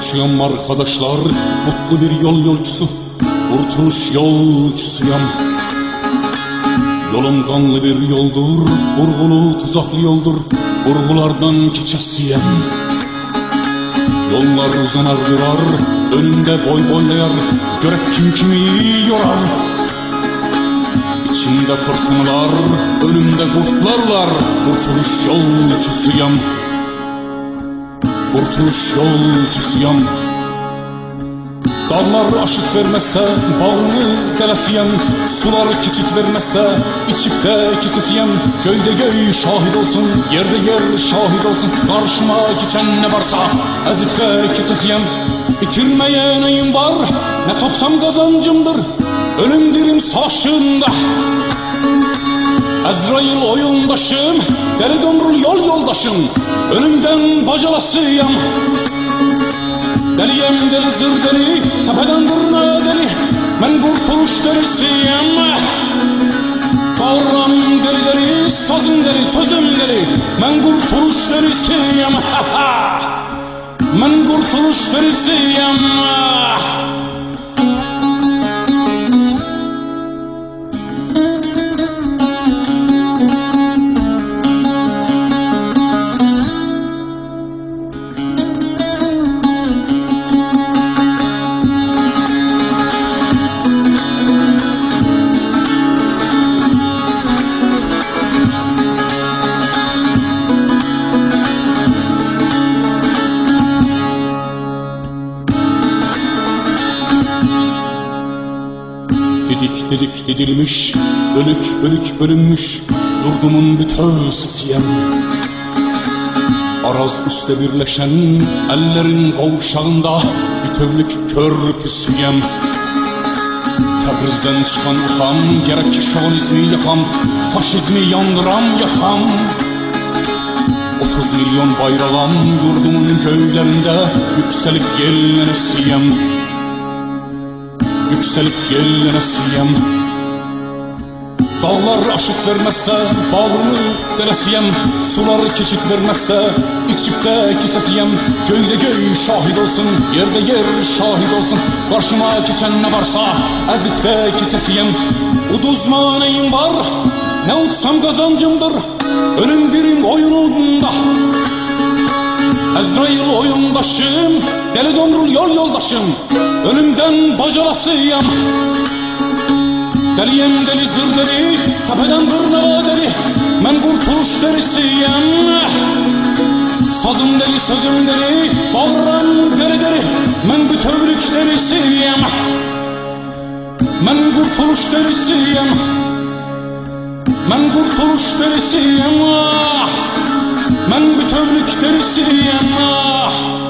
Yolcuyum arkadaşlar, mutlu bir yolcusu, kurtuluş yolcusuyum. Yolum kanlı bir yoldur, vurgulu tuzaklı yoldur, vurgulardan keçesiyem. Yollar uzanar durar, önümde boy boylayar, görek kim kimi yorar. İçimde fırtınalar, önümde kurtlarlar, kurtuluş yolcusuyum. Kurtuluş yolcusuyum. Dağlar aşık vermezse bağını delesiyem, sular keçit vermezse içip de kesesiyem. Göyde göy şahit olsun, yerde yer şahit olsun, karşıma geçen ne varsa ezip de kesesiyem. Bitirmeye neyim var, ne topsam kazancımdır, ölüm dirim savaşında. Azrail oyundaşım, deli domrul yoldaşım, ölümden bacalasıyam. Deliyem deli zır deli, tepeden dırnağa deli, ben kurtuluş delisiyem. Bağıram deli deli, sazım deli, sözüm deli, ben kurtuluş delisiyem. Ben kurtuluş delisiyem. Didik didik didilmiş, bölük bölük bölünmüş, yurdumun bütöv sesiyem. Araz üstte birleşen ellerin kavuşağında bütövlük körpüsüyem. Tebrizden çıkan ilham, gerek ki şovinizmi yakam, faşizmi yandıram yakam. 30 milyon bayrağım yurdumun köylerinde yükselip yellenesiyem. Yükselip yellenesiyem. Dağlar aşık vermezse bağrımı delesiyem, sular keçit vermezse içip de kesesiyem. Göyde göy şahit olsun, yerde yer şahit olsun, karşıma geçen ne varsa ezip de kesesiyem. Uduzma neyim var, ne utsam kazancımdır, ölüm dirim oyununda. Azrail oyundaşım, deli domrul yoldaşım, ölümden bacalasıyam. Deliyem deli zır deli, tepeden dırnağa deli, ben kurtuluş delisiyem. Sazım deli, sözüm deli, bağıran deli deli, ben bütövlük delisiyem. Ben kurtuluş delisiyem. Ben kurtuluş delisiyem. Ben bütövlük delisiyem.